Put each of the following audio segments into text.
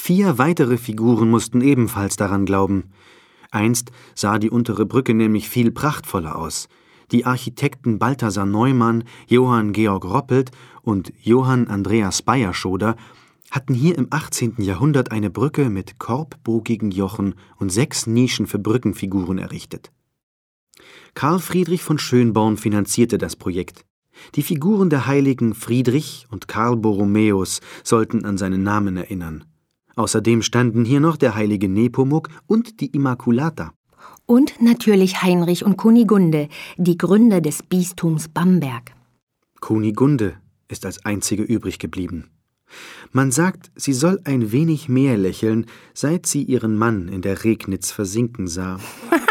4 weitere Figuren mussten ebenfalls daran glauben. Einst sah die untere Brücke nämlich viel prachtvoller aus. Die Architekten Balthasar Neumann, Johann Georg Roppelt und Johann Andreas Beierschoder hatten hier im 18. Jahrhundert eine Brücke mit korbbogigen Jochen und 6 Nischen für Brückenfiguren errichtet. Karl Friedrich von Schönborn finanzierte das Projekt. Die Figuren der Heiligen Friedrich und Karl Borromäus sollten an seinen Namen erinnern. Außerdem standen hier noch der heilige Nepomuk und die Immaculata. Und natürlich Heinrich und Kunigunde, die Gründer des Bistums Bamberg. Kunigunde ist als einzige übrig geblieben. Man sagt, sie soll ein wenig mehr lächeln, seit sie ihren Mann in der Regnitz versinken sah.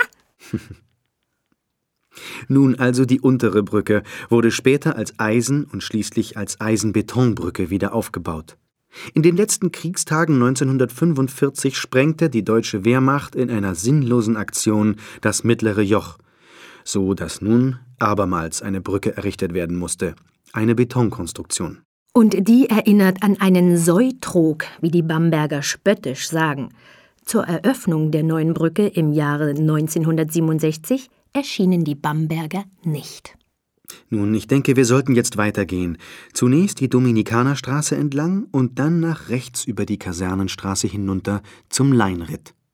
Nun also die untere Brücke wurde später als Eisen- und schließlich als Eisenbetonbrücke wieder aufgebaut. In den letzten Kriegstagen 1945 sprengte die deutsche Wehrmacht in einer sinnlosen Aktion das mittlere Joch, so dass nun abermals eine Brücke errichtet werden musste, eine Betonkonstruktion. Und die erinnert an einen Säutrog, wie die Bamberger spöttisch sagen. Zur Eröffnung der neuen Brücke im Jahre 1967 erschienen die Bamberger nicht. Nun, ich denke, wir sollten jetzt weitergehen. Zunächst die Dominikanerstraße entlang und dann nach rechts über die Kasernenstraße hinunter zum Leinritt.